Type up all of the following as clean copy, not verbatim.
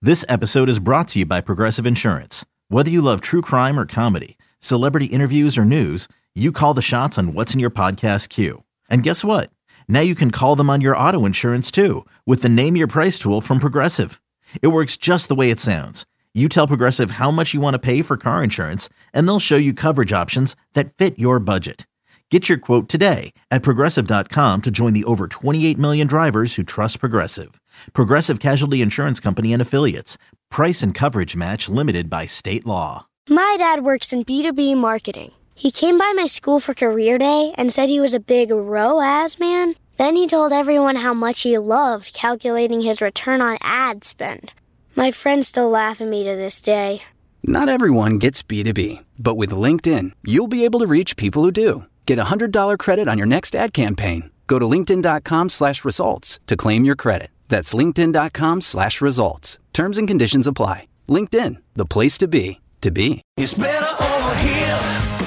This episode is brought to you by Progressive Insurance. Whether you love true crime or comedy, celebrity interviews or news, you call the shots on what's in your podcast queue. And guess what? Now you can call them on your auto insurance too with the Name Your Price tool from Progressive. It works just the way it sounds. You tell Progressive how much you want to pay for car insurance, and they'll show you coverage options that fit your budget. Get your quote today at Progressive.com to join the over 28 million drivers who trust Progressive. Progressive Casualty Insurance Company and Affiliates. Price and coverage match limited by state law. My dad works in B2B marketing. He came by my school for career day and said he was a big ROAS man. Then he told everyone how much he loved calculating his return on ad spend. My friends still laugh at me to this day. Not everyone gets B2B, but with LinkedIn, you'll be able to reach people who do. Get a $100 credit on your next ad campaign. Go to linkedin.com/results to claim your credit. That's linkedin.com/results. Terms and conditions apply. LinkedIn, the place to be, to be. It's better over here.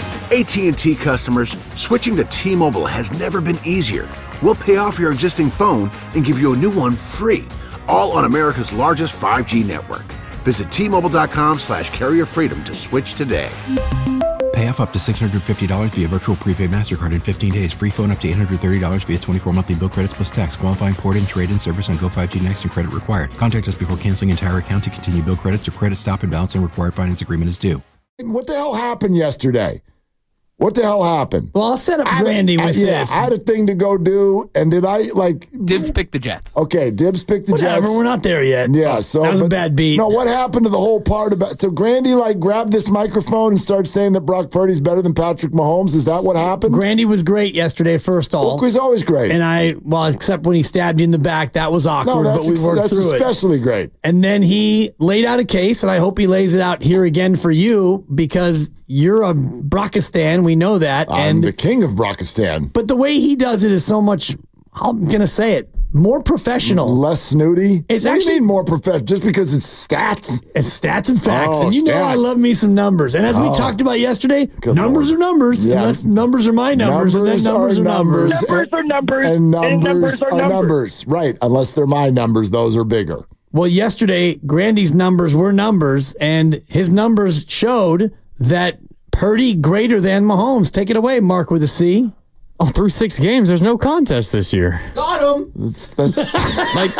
AT&T customers, switching to T-Mobile has never been easier. We'll pay off your existing phone and give you a new one free, all on America's largest 5G network. Visit T-Mobile.com/carrier freedom to switch today. Pay off up to $650 via virtual prepaid MasterCard in 15 days. Free phone up to $830 via 24 monthly bill credits plus tax. Qualifying port and trade-in service on Go5G Next and credit required. Contact us before canceling entire account to continue bill credits or credit stop and balance and required finance agreement is due. What the hell happened yesterday? What the hell happened? Well, I'll set up Grandy with this. I had a thing to go do, and did I, Dibs picked the Jets. Okay, Dibs picked the Jets. Whatever, we're not there yet. Yeah, so... That was a bad beat. No, what happened to the whole part about... So Grandy, grabbed this microphone and started saying that Brock Purdy's better than Patrick Mahomes? Is that what happened? Grandy was great yesterday, first all. Look, he's always great. And except when he stabbed you in the back, that was awkward, but we worked through it. That's especially great. And then he laid out a case, and I hope he lays it out here again for you, because... You're a Brockistan, we know that. I'm the king of Brockistan. But the way he does it is so much, I'm going to say it, more professional. Less snooty? It's what actually, do you mean more professional? Just because it's stats? It's stats and facts. And stats. I love me some numbers. And as we talked about yesterday, numbers are numbers. Yeah. Unless numbers are my numbers, and then numbers are numbers. Numbers are numbers. And numbers are numbers. Right. Unless they're my numbers, those are bigger. Well, yesterday, Grandy's numbers were numbers, and his numbers showed that Purdy greater than Mahomes. Take it away, Mark with a C. Oh, through 6 games, there's no contest this year. Got him. That's like,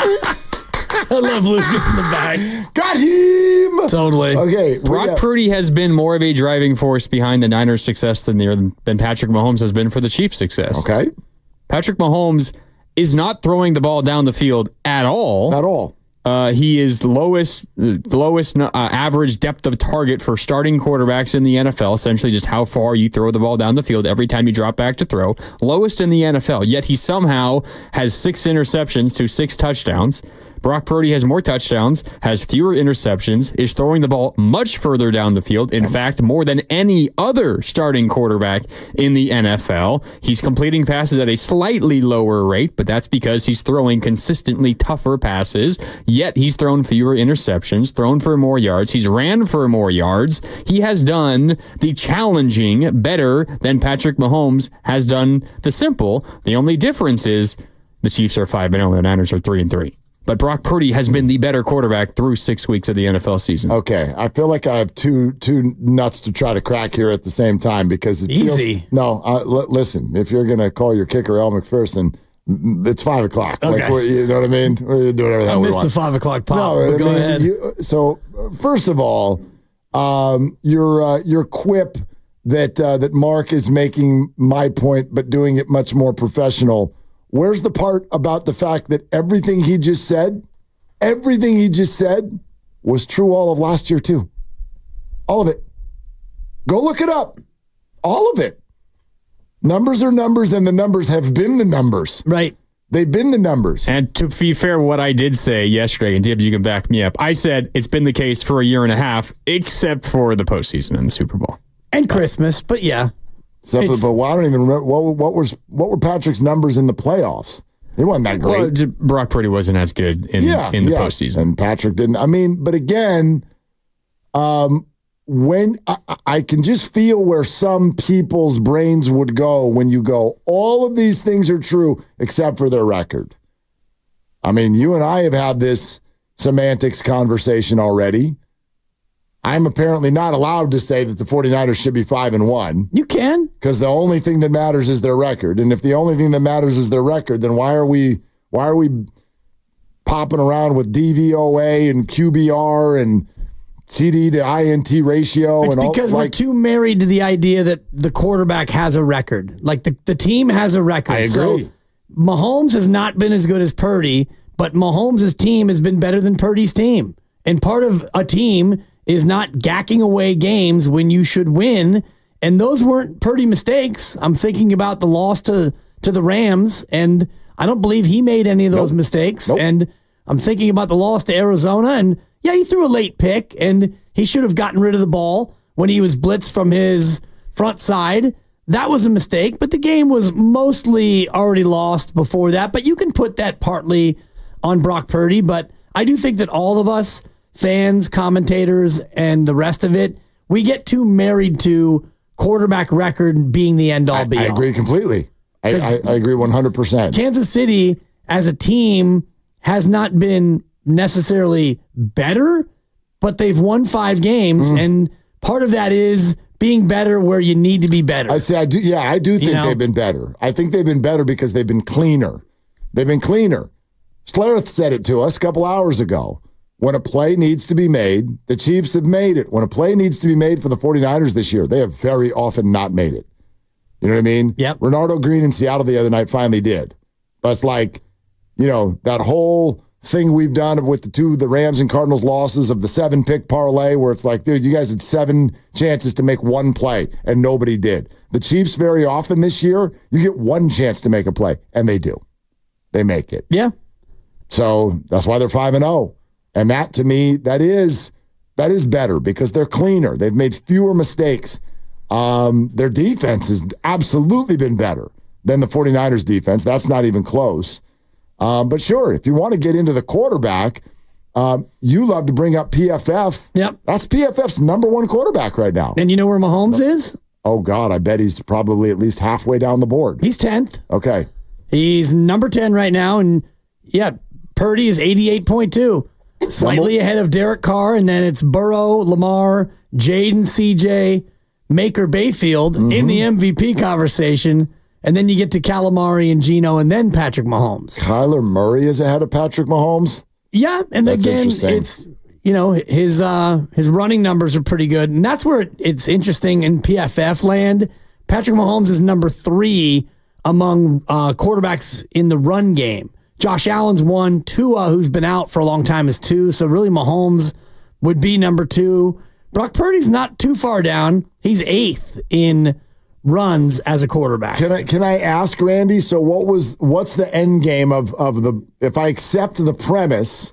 I love Lucas in the back. Got him. Totally. Okay. Brock Purdy has been more of a driving force behind the Niners' success than Patrick Mahomes has been for the Chiefs' success. Okay. Patrick Mahomes is not throwing the ball down the field at all. At all. He is the lowest average depth of target for starting quarterbacks in the NFL, essentially just how far you throw the ball down the field every time you drop back to throw. Lowest in the NFL, yet he somehow has 6 interceptions to 6 touchdowns. Brock Purdy has more touchdowns, has fewer interceptions, is throwing the ball much further down the field. In fact, more than any other starting quarterback in the NFL. He's completing passes at a slightly lower rate, but that's because he's throwing consistently tougher passes. Yet he's thrown fewer interceptions, thrown for more yards. He's ran for more yards. He has done the challenging better than Patrick Mahomes has done the simple. The only difference is the Chiefs are 5-0 and the Niners are 3-3. But Brock Purdy has been the better quarterback through 6 weeks of the NFL season. Okay, I feel like I have two nuts to try to crack here at the same time because it easy. Listen, if you're going to call your kicker El McPherson, it's 5 o'clock. Okay. You know what I mean? We're going to do whatever the hell we want. I missed the 5 o'clock pop. No, go ahead. So first of all, your quip that Mark is making my point, but doing it much more professional. Where's the part about the fact that everything he just said was true all of last year too? All of it. Go look it up. All of it. Numbers are numbers, and the numbers have been the numbers. Right. They've been the numbers. And to be fair, what I did say yesterday, and Dibs, you can back me up, I said it's been the case for a year and a half, except for the postseason and the Super Bowl. And Christmas, but yeah. But I don't even remember what were Patrick's numbers in the playoffs. He wasn't that great. Well, Brock Purdy wasn't as good in the postseason, and Patrick didn't. I mean, but again, when I can just feel where some people's brains would go when you go, all of these things are true except for their record. I mean, you and I have had this semantics conversation already. I'm apparently not allowed to say that the 49ers should be 5-1. You can. Because the only thing that matters is their record. And if the only thing that matters is their record, then why are we popping around with DVOA and QBR and CD to INT ratio? It's and all, because we're too married to the idea that the quarterback has a record. Like the team has a record. I agree. So Mahomes has not been as good as Purdy, but Mahomes' team has been better than Purdy's team. And part of a team is not gacking away games when you should win. And those weren't Purdy mistakes. I'm thinking about the loss to the Rams, and I don't believe he made any of those mistakes. And I'm thinking about the loss to Arizona, and yeah, he threw a late pick, and he should have gotten rid of the ball when he was blitzed from his front side. That was a mistake, but the game was mostly already lost before that. But you can put that partly on Brock Purdy, but I do think that all of us, fans, commentators, and the rest of it, we get too married to quarterback record being the end-all, be-all. I agree completely. I agree 100%. Kansas City, as a team, has not been necessarily better, but they've won 5 games, and part of that is being better where you need to be better. I do think they've been better. I think they've been better because they've been cleaner. They've been cleaner. Schlereth said it to us a couple hours ago. When a play needs to be made, the Chiefs have made it. When a play needs to be made for the 49ers this year, they have very often not made it. You know what I mean? Yep. Renardo Green in Seattle the other night finally did. But it's like, that whole thing we've done with the Rams and Cardinals losses of the 7-pick parlay where it's like, dude, you guys had 7 chances to make one play and nobody did. The Chiefs very often this year, you get 1 chance to make a play, and they do. They make it. Yeah. So that's why they're 5-0. And that, to me, that is better because they're cleaner. They've made fewer mistakes. Their defense has absolutely been better than the 49ers defense. That's not even close. But sure, if you want to get into the quarterback, you love to bring up PFF. Yep. That's PFF's number 1 quarterback right now. And you know where Mahomes is? Oh, God, I bet he's probably at least halfway down the board. He's 10th. Okay. He's number 10 right now. And, yeah, Purdy is 88.2. Slightly ahead of Derek Carr, and then it's Burrow, Lamar, Jaden, CJ, Maker, Bayfield in the MVP conversation, and then you get to Calamari and Geno, and then Patrick Mahomes. Kyler Murray is ahead of Patrick Mahomes? Yeah, and that's again, it's his running numbers are pretty good, and that's where it's interesting in PFF land. Patrick Mahomes is number 3 among quarterbacks in the run game. Josh Allen's 1. Tua, who's been out for a long time, is 2. So really Mahomes would be number 2. Brock Purdy's not too far down. He's 8th in runs as a quarterback. Can I ask, Randy, so what's the end game of the, if I accept the premise,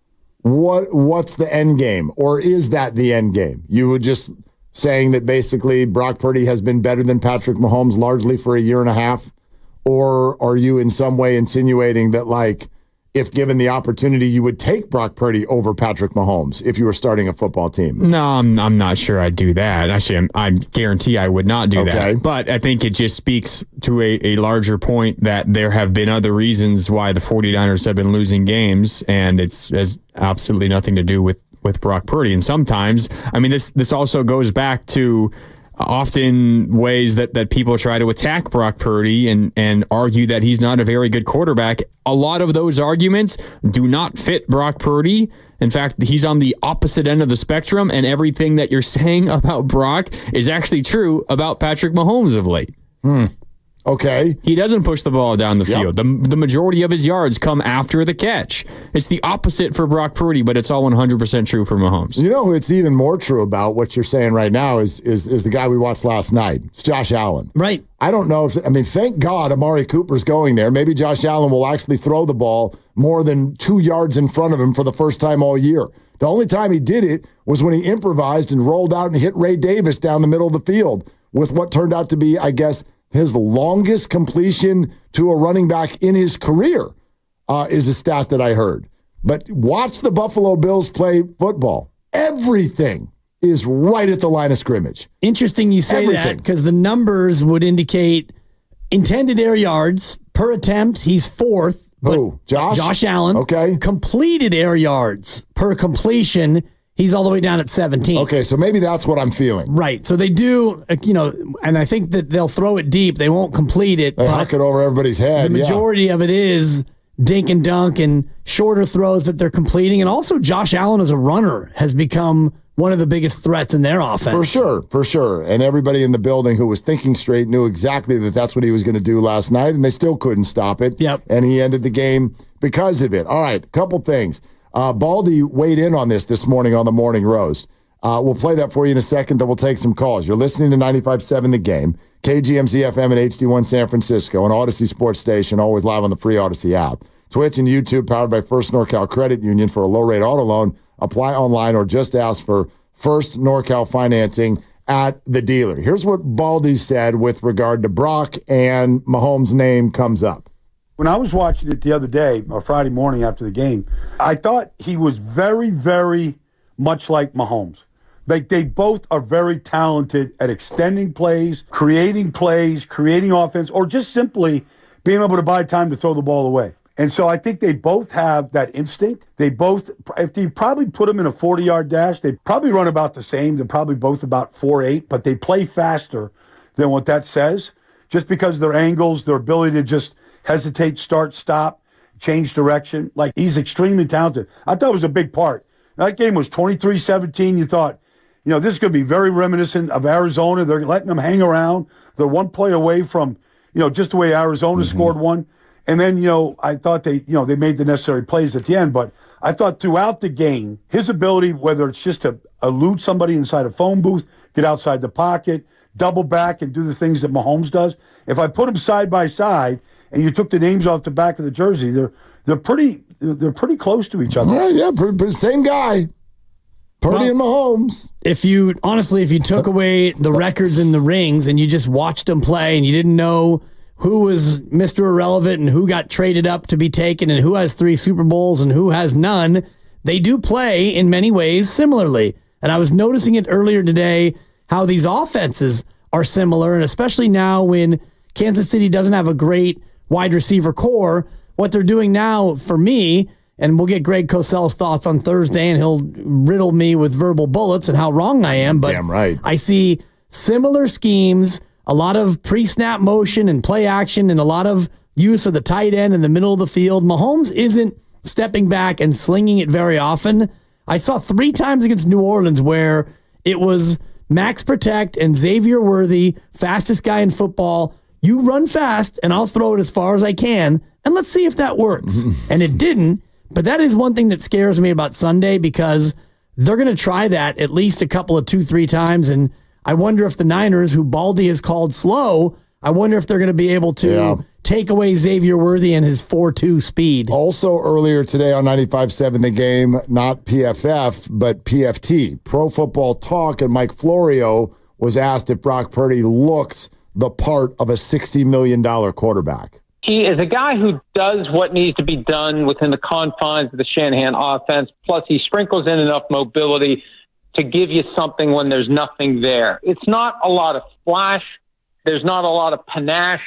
what's the end game? Or is that the end game? You were just saying that basically Brock Purdy has been better than Patrick Mahomes largely for a year and a half? Or are you in some way insinuating that, like, if given the opportunity, you would take Brock Purdy over Patrick Mahomes if you were starting a football team? No, I'm not sure I'd do that. Actually, I guarantee I would not do that. But I think it just speaks to a larger point that there have been other reasons why the 49ers have been losing games, and it has absolutely nothing to do with Brock Purdy. And sometimes, I mean, this also goes back to often ways that people try to attack Brock Purdy and argue that he's not a very good quarterback. A lot of those arguments do not fit Brock Purdy. In fact, he's on the opposite end of the spectrum, and everything that you're saying about Brock is actually true about Patrick Mahomes of late. Okay. He doesn't push the ball down the field. The majority of his yards come after the catch. It's the opposite for Brock Purdy, but it's all 100% true for Mahomes. You know who it's even more true about what you're saying right now is the guy we watched last night. It's Josh Allen. Right. I don't know thank God Amari Cooper's going there. Maybe Josh Allen will actually throw the ball more than 2 yards in front of him for the first time all year. The only time he did it was when he improvised and rolled out and hit Ray Davis down the middle of the field with what turned out to be, I guess, his longest completion to a running back in his career is a stat that I heard. But watch the Buffalo Bills play football. Everything is right at the line of scrimmage. Interesting you say that, because the numbers would indicate intended air yards per attempt, he's fourth. Who? Josh? Josh Allen. Okay. Completed air yards per completion, he's all the way down at 17. Okay, so maybe that's what I'm feeling. Right. So they do, and I think that they'll throw it deep. They won't complete it. They huck it over everybody's head. The majority of it is dink and dunk and shorter throws that they're completing. And also Josh Allen as a runner has become one of the biggest threats in their offense. For sure. And everybody in the building who was thinking straight knew exactly that that's what he was going to do last night, and they still couldn't stop it. Yep. And he ended the game because of it. All right, a couple things. Baldy weighed in on this morning on the Morning Roast. We'll play that for you in a second, then we'll take some calls. You're listening to 95.7 The Game, KGMZ FM at HD1 San Francisco, and Odyssey Sports Station, always live on the free Odyssey app. Twitch and YouTube powered by First NorCal Credit Union for a low-rate auto loan. Apply online or just ask for First NorCal financing at the dealer. Here's what Baldy said with regard to Brock and Mahomes' name comes up. When I was watching it the other day, or Friday morning after the game, I thought he was very, very much like Mahomes. Like they both are very talented at extending plays, creating offense, or just simply being able to buy time to throw the ball away. And so I think they both have that instinct. They both, if you probably put them in a 40-yard dash, they probably run about the same. They're probably both about 4.8, but they play faster than what that says, just because of their angles, their ability to just hesitate, start, stop, change direction. Like, he's extremely talented. I thought it was a big part. That game was 23-17. You thought, this is going to be very reminiscent of Arizona. They're letting them hang around. They're one play away from, just the way Arizona scored one. And then, I thought they made the necessary plays at the end. But I thought throughout the game, his ability, whether it's just to elude somebody inside a phone booth, get outside the pocket, double back and do the things that Mahomes does. If I put them side by side and you took the names off the back of the jersey, they're pretty close to each other. Yeah, same guy. Purdy and Mahomes. If you took away the records and the rings and you just watched them play and you didn't know who was Mr. Irrelevant and who got traded up to be taken and who has 3 Super Bowls and who has none, they do play in many ways similarly. And I was noticing it earlier today how these offenses are similar, and especially now when Kansas City doesn't have a great wide receiver core, what they're doing now for me, and we'll get Greg Cosell's thoughts on Thursday, and he'll riddle me with verbal bullets and how wrong I am, but damn right. I see similar schemes, a lot of pre-snap motion and play action, and a lot of use of the tight end in the middle of the field. Mahomes isn't stepping back and slinging it very often. I saw 3 times against New Orleans where it was max protect and Xavier Worthy, fastest guy in football. You run fast, and I'll throw it as far as I can, and let's see if that works. And it didn't, but that is one thing that scares me about Sunday because they're going to try that at least a couple of 2-3 times, and I wonder if the Niners, who Baldy has called slow, I wonder if they're going to be able to take away Xavier Worthy and his 4.2 speed. Also earlier today on 95.7 The Game, not PFF, but PFT, Pro Football Talk, and Mike Florio was asked if Brock Purdy looks the part of a $60 million quarterback. He is a guy who does what needs to be done within the confines of the Shanahan offense, plus he sprinkles in enough mobility to give you something when there's nothing there. It's not a lot of flash. There's not a lot of panache,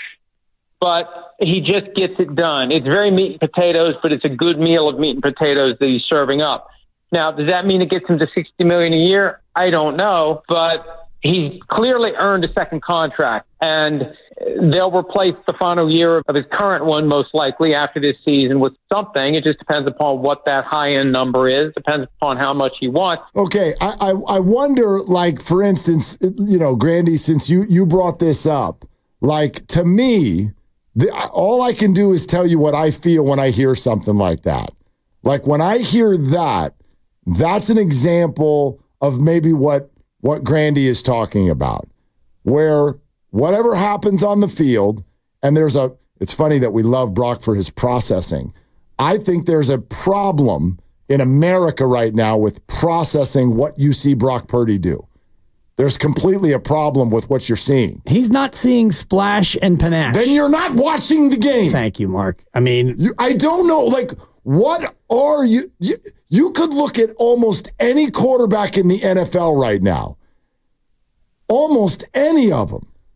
but he just gets it done. It's very meat and potatoes, but it's a good meal of meat and potatoes that he's serving up. Now, does that mean it gets him to $60 million a year? I don't know, but he's clearly earned a second contract, and they'll replace the final year of his current one most likely after this season with something. It just depends upon what that high-end number is. Depends upon how much he wants. Okay, I wonder, like, for instance, Grandy, since you brought this up, like, to me, all I can do is tell you what I feel when I hear something like that. Like, when I hear that, that's an example of maybe what Grandy is talking about, where whatever happens on the field, and it's funny that we love Brock for his processing. I think there's a problem in America right now with processing what you see Brock Purdy do. There's completely a problem with what you're seeing. He's not seeing splash and panache. Then you're not watching the game. Thank you, Mark. I mean, I don't know. Like, what are you? You could look at almost any quarterback in the NFL right now. Almost any of them.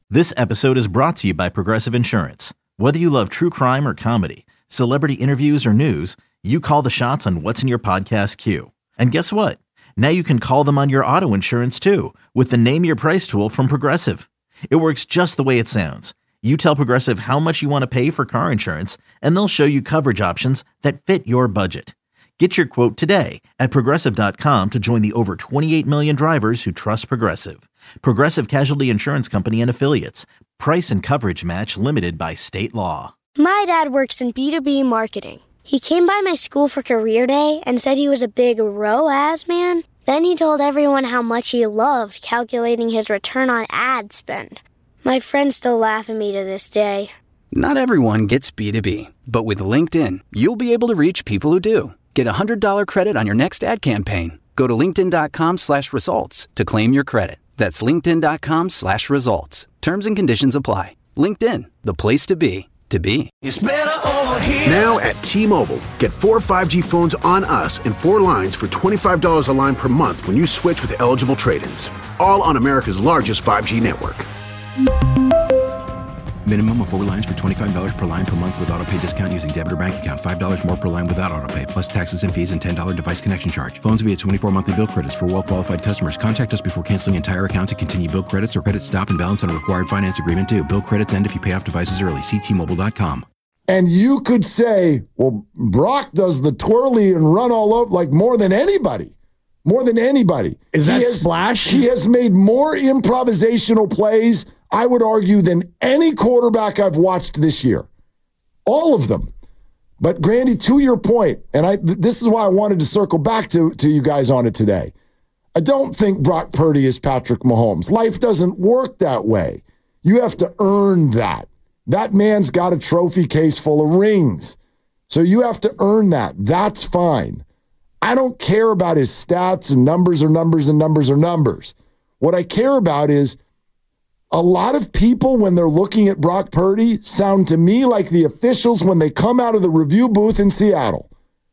This episode is brought to you by Progressive Insurance. Whether you love true crime or comedy, celebrity interviews or news, you call the shots on what's in your podcast queue. And guess what? Now you can call them on your auto insurance too with the Name Your Price tool from Progressive. It works just the way it sounds. You tell Progressive how much you want to pay for car insurance, and they'll show you coverage options that fit your budget. Get your quote today at Progressive.com to join the over 28 million drivers who trust Progressive. Progressive Casualty Insurance Company and Affiliates. Price and coverage match limited by state law. My dad works in B2B marketing. He came by my school for career day and said he was a big ROAS man. Then he told everyone how much he loved calculating his return on ad spend. My friends still laugh at me to this day. Not everyone gets B2B, but with LinkedIn, you'll be able to reach people who do. Get a $100 credit on your next ad campaign. Go to linkedin.com/results to claim your credit. That's linkedin.com/results. Terms and conditions apply. LinkedIn, the place to be, to be. It's better over here. Now at T-Mobile, get 4 5G phones on us and 4 lines for $25 a line per month when you switch with eligible trade-ins. All on America's largest 5G network. Minimum of 4 lines for $25 per line per month with autopay discount using debit or bank account. $5 more per line without autopay, plus taxes and fees and $10 device connection charge. Phones via 24 monthly bill credits for well-qualified customers. Contact us before canceling entire account to continue bill credits or credit stop and balance on a required finance agreement due. Bill credits end if you pay off devices early. See T-Mobile.com. And you could say, well, Brock does the twirly and run all over like more than anybody. More than anybody. Is that Splash? He has made more improvisational plays, I would argue, than any quarterback I've watched this year. All of them. But, Grandy, to your point, and this is why I wanted to circle back to you guys on it today. I don't think Brock Purdy is Patrick Mahomes. Life doesn't work that way. You have to earn that. That man's got a trophy case full of rings. So you have to earn that. That's fine. I don't care about his stats and numbers are numbers and numbers are numbers. What I care about is a lot of people, when they're looking at Brock Purdy, sound to me like the officials when they come out of the review booth in Seattle.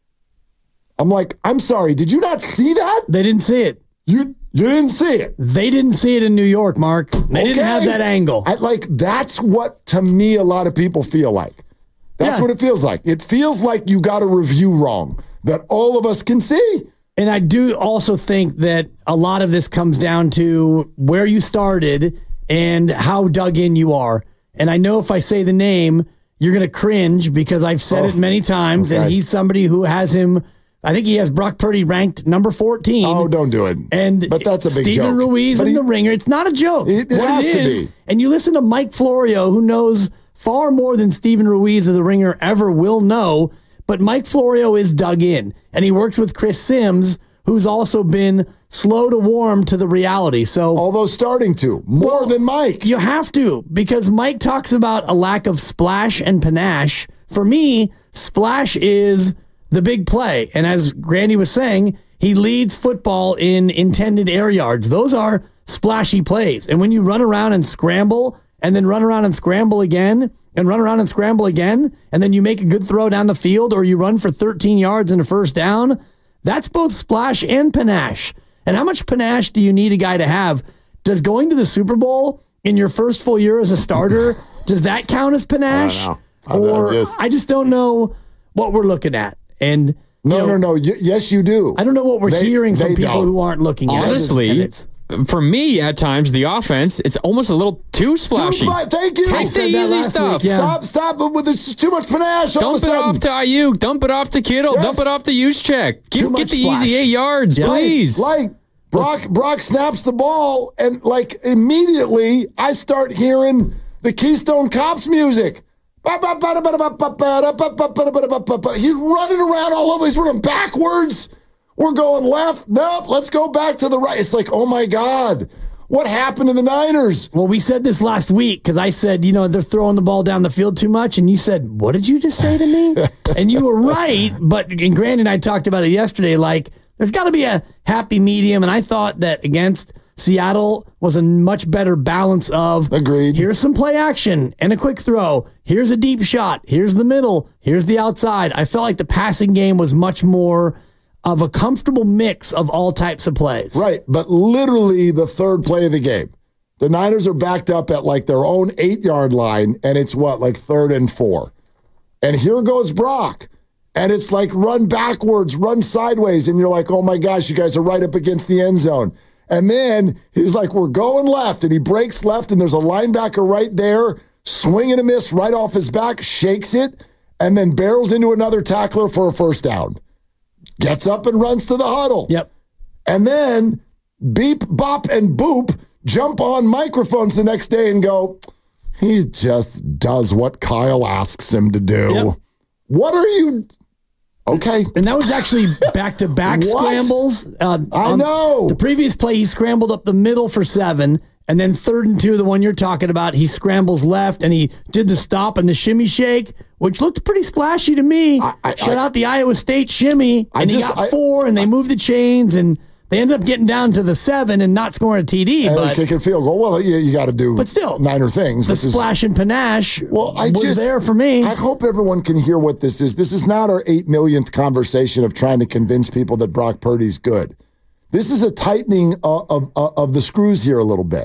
I'm like, I'm sorry, did you not see that? They didn't see it. You didn't see it. They didn't see it in New York, Mark. They didn't have that angle. That's what, to me, a lot of people feel like. That's what it feels like. It feels like you got a review wrong that all of us can see. And I do also think that a lot of this comes down to where you started and how dug in you are. And I know if I say the name, you're going to cringe because I've said it many times, and he's somebody who has him, I think he has Brock Purdy ranked number 14. Oh, don't do it. But that's a big joke. Stephen Ruiz in the Ringer. It's not a joke. It has to be. And you listen to Mike Florio, who knows far more than Stephen Ruiz of the Ringer ever will know. But Mike Florio is dug in, and he works with Chris Sims, who's also been slow to warm to the reality. So, although starting to more than Mike, you have to, because Mike talks about a lack of splash and panache. For me, splash is the big play, and as Grandy was saying, he leads football in intended air yards. Those are splashy plays, and when you run around and scramble, and then run around and scramble again, and run around and scramble again, and then you make a good throw down the field, or you run for 13 yards and a first down, that's both splash and panache. And how much panache do you need a guy to have? Does going to the Super Bowl in your first full year as a starter, does that count as panache? I don't know. I just don't know what we're looking at. And No. Yes, you do. I don't know what we're hearing from people who aren't looking at it. Honestly, for me, at times, the offense, it's almost a little too splashy. Thank you. Take the easy stuff. Stop with this too much panache. Dump it off to Ayuk. Dump it off to Kittle. Dump it off to Juszczyk. Get the easy 8 yards, please. Like Brock snaps the ball, and like immediately I start hearing the Keystone Cops music. He's running around all over. He's running backwards. We're going left. Nope, let's go back to the right. It's like, oh, my God. What happened to the Niners? Well, we said this last week because I said, they're throwing the ball down the field too much. And you said, what did you just say to me? And you were right. And Grant and I talked about it yesterday. Like, there's got to be a happy medium. And I thought that against Seattle was a much better balance of, agreed. Here's some play action and a quick throw. Here's a deep shot. Here's the middle. Here's the outside. I felt like the passing game was much more of a comfortable mix of all types of plays. Right, but literally the third play of the game. The Niners are backed up at like their own 8-yard line, and it's what, like 3rd and 4. And here goes Brock. And it's like run backwards, run sideways, and you're like, oh my gosh, you guys are right up against the end zone. And then he's like, we're going left, and he breaks left, and there's a linebacker right there, swing and a miss right off his back, shakes it, and then barrels into another tackler for a first down. Gets up and runs to the huddle. Yep. And then beep, bop, and boop jump on microphones the next day and go, he just does what Kyle asks him to do. Yep. What are you... Okay. And that was actually back-to-back scrambles. I know. The previous play, he scrambled up the middle for 7, and then 3rd and 2, the one you're talking about, he scrambles left, and he did the stop and the shimmy shake, which looked pretty splashy to me. Shout out the Iowa State shimmy, and he got 4, and they moved the chains, and they ended up getting down to the 7 and not scoring a TD. And but kick and field goal. Well, you got to do but still, Niner things. The splash and panache was there for me. I hope everyone can hear what this is. This is not our 8 millionth conversation of trying to convince people that Brock Purdy's good. This is a tightening of the screws here a little bit.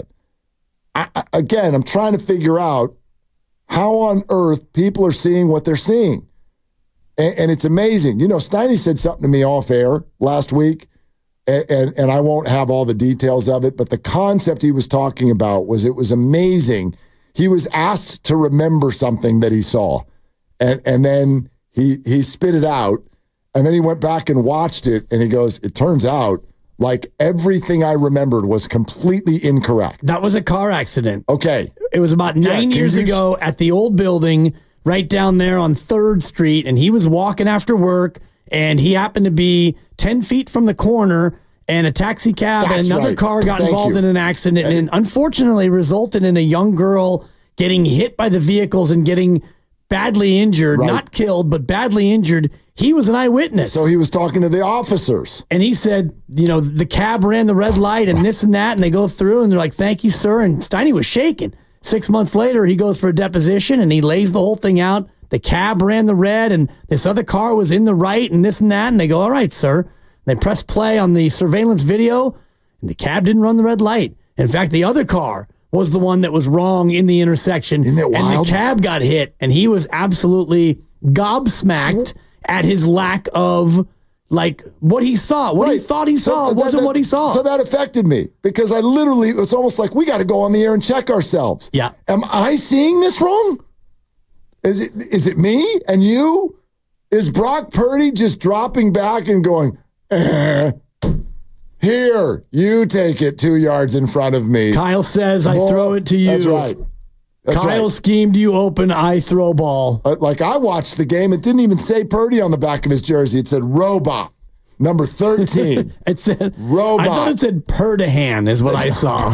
Again, I'm trying to figure out how on earth people are seeing what they're seeing. And it's amazing. You know, Steiny said something to me off air last week. And I won't have all the details of it, but the concept he was talking about was it was amazing. He was asked to remember something that he saw, and then he spit it out, and then he went back and watched it, and he goes, it turns out like everything I remembered was completely incorrect. That was a car accident. Okay. It was about 9 years ago at the old building right down there on 3rd Street, and he was walking after work, and he happened to be 10 feet from the corner, and a taxi cab and another car got involved in an accident and unfortunately resulted in a young girl getting hit by the vehicles and getting badly injured, not killed, but badly injured. He was an eyewitness. So he was talking to the officers. And he said, you know, the cab ran the red light and this and that, and they go through and they're like, thank you, sir. And Steiny was shaking. 6 months later, he goes for a deposition and he lays the whole thing out. The cab ran the red and this other car was in the right and this and that. And they go, all right, sir. They press play on the surveillance video and the cab didn't run the red light. In fact, the other car was the one that was wrong in the intersection. Isn't it wild? And the cab got hit and he was absolutely gobsmacked at his lack of like what he saw. What he thought he saw wasn't what he saw. So that affected me because I literally, it's almost like we got to go on the air and check ourselves. Yeah. Am I seeing this wrong? Is it me and you? Is Brock Purdy just dropping back and going, here, you take it 2 yards in front of me. Kyle says, I throw it to you. That's right. Kyle schemed you open, I throw ball. Like I watched the game, it didn't even say Purdy on the back of his jersey. It said Robot, number 13. It said Robot. I thought it said Perdahan is what I saw.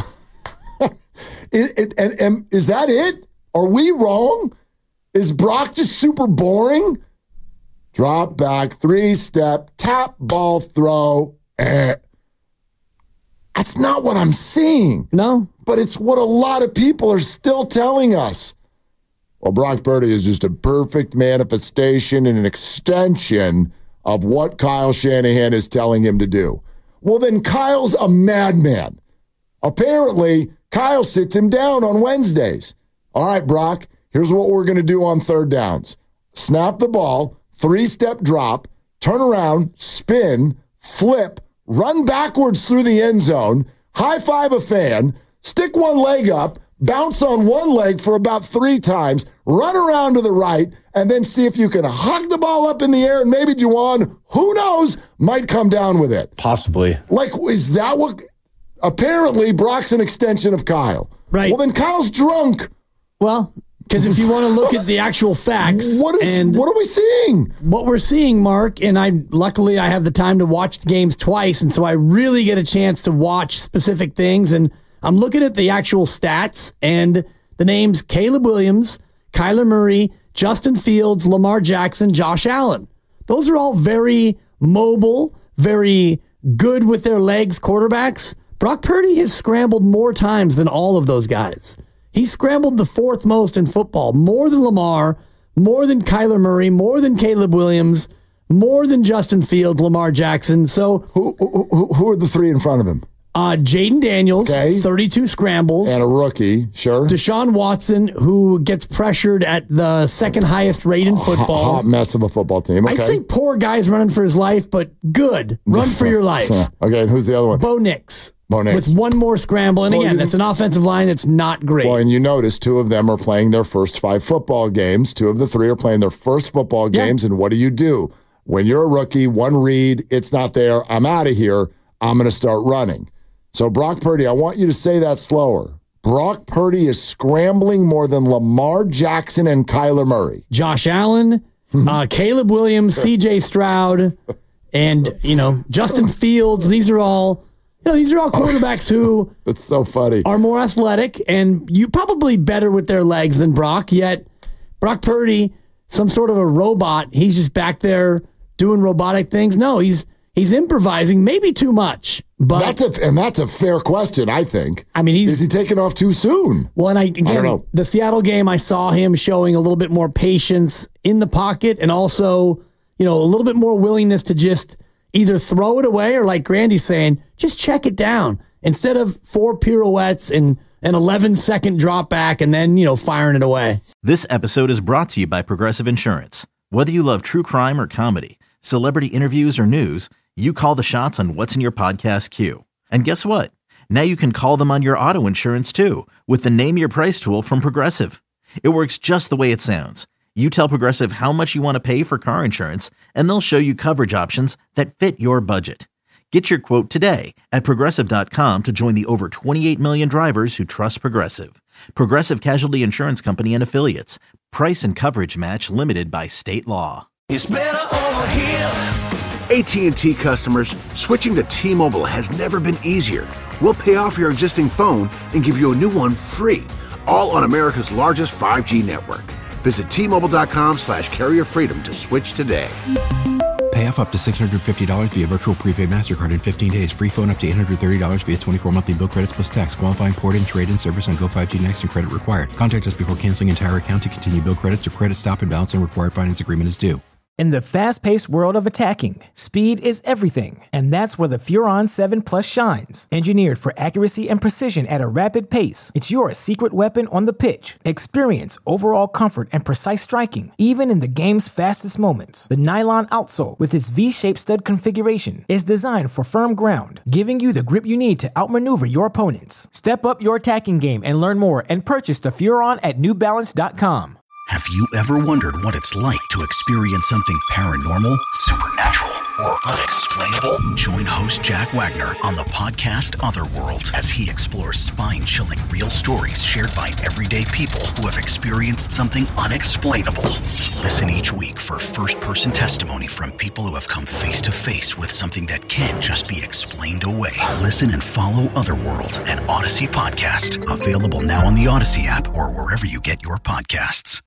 And is that it? Are we wrong? Is Brock just super boring? Drop back, 3-step, tap, ball, throw. That's not what I'm seeing. No. But it's what a lot of people are still telling us. Well, Brock Purdy is just a perfect manifestation and an extension of what Kyle Shanahan is telling him to do. Well, then Kyle's a madman. Apparently, Kyle sits him down on Wednesdays. All right, Brock, here's what we're going to do on 3rd downs. Snap the ball, 3-step drop, turn around, spin, flip, run backwards through the end zone, high-five a fan, stick one leg up, bounce on one leg for about 3 times, run around to the right, and then see if you can hug the ball up in the air, and maybe Juwan, who knows, might come down with it. Possibly. Like, is that what... Apparently, Brock's an extension of Kyle. Right. Well, then Kyle's drunk. Well, because if you want to look at the actual facts... What are we seeing? What we're seeing, Mark, and luckily I have the time to watch the games twice, and so I really get a chance to watch specific things, and I'm looking at the actual stats, and the names Caleb Williams, Kyler Murray, Justin Fields, Lamar Jackson, Josh Allen. Those are all very mobile, very good with their legs quarterbacks. Brock Purdy has scrambled more times than all of those guys. He scrambled the 4th most in football, more than Lamar, more than Kyler Murray, more than Caleb Williams, more than Justin Fields, Lamar Jackson. So who are the 3 in front of him? Jaden Daniels, 32 scrambles. And a rookie, sure. Deshaun Watson, who gets pressured at the second highest rate in football. Hot mess of a football team. Okay. I'd say poor guy's running for his life, but good. Run for your life. Okay, and who's the other one? Bo Nix. Bo Nix. With one more scramble. And again, that's an offensive line that's not great. Well, and you notice 2 of them are playing their first 5 football games. 2 of the 3 are playing their first football games. And what do? When you're a rookie, one read, it's not there. I'm out of here. I'm going to start running. So Brock Purdy, I want you to say that slower. Brock Purdy is scrambling more than Lamar Jackson and Kyler Murray. Josh Allen, Caleb Williams, C.J. Stroud, and Justin Fields. These are all quarterbacks who that's so funny. Are more athletic and you probably better with their legs than Brock. Yet Brock Purdy, some sort of a robot. He's just back there doing robotic things. No, he's improvising, maybe too much. But that's a fair question, I think. I mean, is he taking off too soon? Well, I don't know. The Seattle game, I saw him showing a little bit more patience in the pocket and also, a little bit more willingness to just either throw it away or, like Grandy's saying, just check it down instead of 4 pirouettes and an 11-second drop back and then, firing it away. This episode is brought to you by Progressive Insurance. Whether you love true crime or comedy, celebrity interviews or news, you call the shots on what's in your podcast queue. And guess what? Now you can call them on your auto insurance too with the Name Your Price tool from Progressive. It works just the way it sounds. You tell Progressive how much you want to pay for car insurance, and they'll show you coverage options that fit your budget. Get your quote today at Progressive.com to join the over 28 million drivers who trust Progressive. Progressive Casualty Insurance Company and Affiliates. Price and coverage match limited by state law. It's better over here. AT&T customers, switching to T-Mobile has never been easier. We'll pay off your existing phone and give you a new one free, all on America's largest 5G network. Visit T-Mobile.com/carrier freedom to switch today. Pay off up to $650 via virtual prepaid MasterCard in 15 days. Free phone up to $830 via 24 monthly bill credits plus tax. Qualifying port-in, trade-in service on Go 5G Next and credit required. Contact us before canceling entire account to continue bill credits or credit stop and balance and required finance agreement is due. In the fast-paced world of attacking, speed is everything, and that's where the Furon 7 Plus shines. Engineered for accuracy and precision at a rapid pace, it's your secret weapon on the pitch. Experience overall comfort and precise striking, even in the game's fastest moments. The nylon outsole, with its V-shaped stud configuration, is designed for firm ground, giving you the grip you need to outmaneuver your opponents. Step up your attacking game and learn more and purchase the Furon at NewBalance.com. Have you ever wondered what it's like to experience something paranormal, supernatural, or unexplainable? Join host Jack Wagner on the podcast Otherworld as he explores spine-chilling real stories shared by everyday people who have experienced something unexplainable. Listen each week for first-person testimony from people who have come face-to-face with something that can't just be explained away. Listen and follow Otherworld, an Odyssey podcast, available now on the Odyssey app or wherever you get your podcasts.